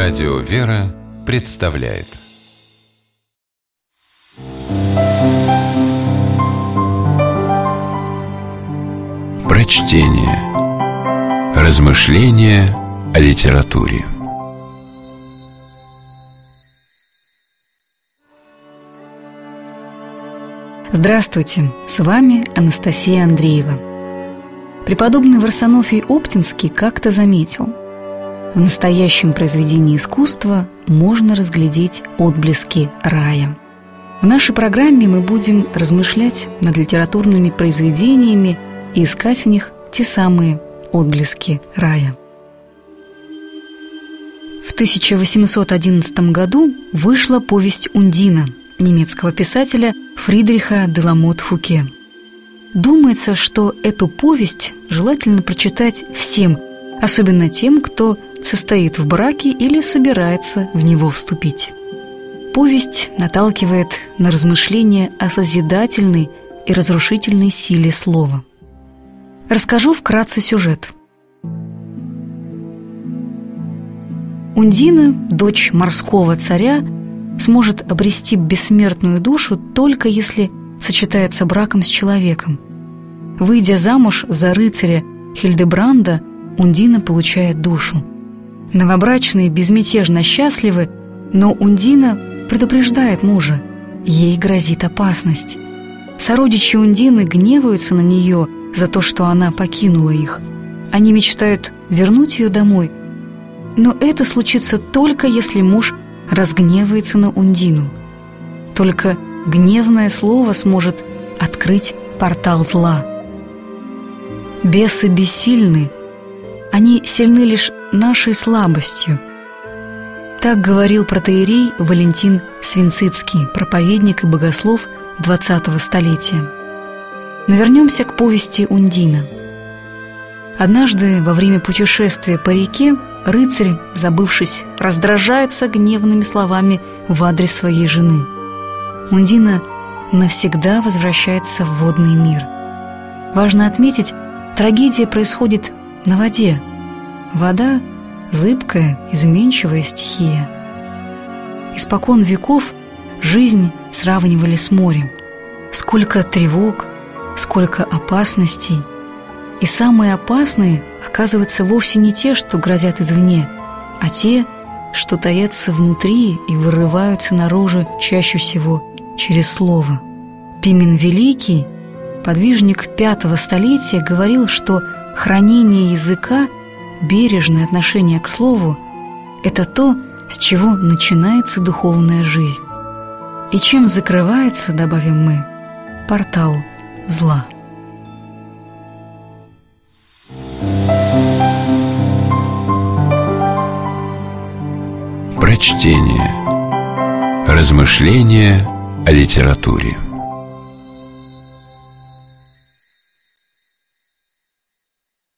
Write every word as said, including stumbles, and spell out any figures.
Радио «Вера» представляет Прочтение. Размышления о литературе. Здравствуйте, с вами Анастасия Андреева. Преподобный Варсонофий Оптинский как-то заметил: в настоящем произведении искусства можно разглядеть отблески рая. В нашей программе мы будем размышлять над литературными произведениями и искать в них те самые отблески рая. В тысяча восемьсот одиннадцатом году вышла повесть «Ундина» немецкого писателя Фридриха Деламот-Фуке. Думается, что эту повесть желательно прочитать всем, особенно тем, кто состоит в браке или собирается в него вступить. Повесть наталкивает на размышления о созидательной и разрушительной силе слова. Расскажу вкратце сюжет. Ундина, дочь морского царя, сможет обрести бессмертную душу только если сочетается браком с человеком. Выйдя замуж за рыцаря Хильдебранда, Ундина получает душу. Новобрачные безмятежно счастливы, но Ундина предупреждает мужа: ей грозит опасность. Сородичи Ундины гневаются на нее за то, что она покинула их. Они мечтают вернуть ее домой, но это случится только если муж разгневается на Ундину. Только гневное слово сможет открыть портал зла. Бесы бессильны, они сильны лишь нашей слабостью. Так говорил протоиерей Валентин Свинцицкий, проповедник и богослов двадцатого столетия. Но вернемся к повести «Ундина». Однажды во время путешествия по реке рыцарь, забывшись, раздражается гневными словами в адрес своей жены. Ундина навсегда возвращается в водный мир. Важно отметить, трагедия происходит на воде. Вода – зыбкая, изменчивая стихия. Испокон веков жизнь сравнивали с морем. Сколько тревог, сколько опасностей. И самые опасные оказываются вовсе не те, что грозят извне, а те, что таятся внутри и вырываются наружу чаще всего через слово. Пимен Великий, подвижник пятого столетия, говорил, что хранение языка, бережное отношение к слову – это то, с чего начинается духовная жизнь. И чем закрывается, добавим мы, портал зла. Прочтение. Размышления о литературе.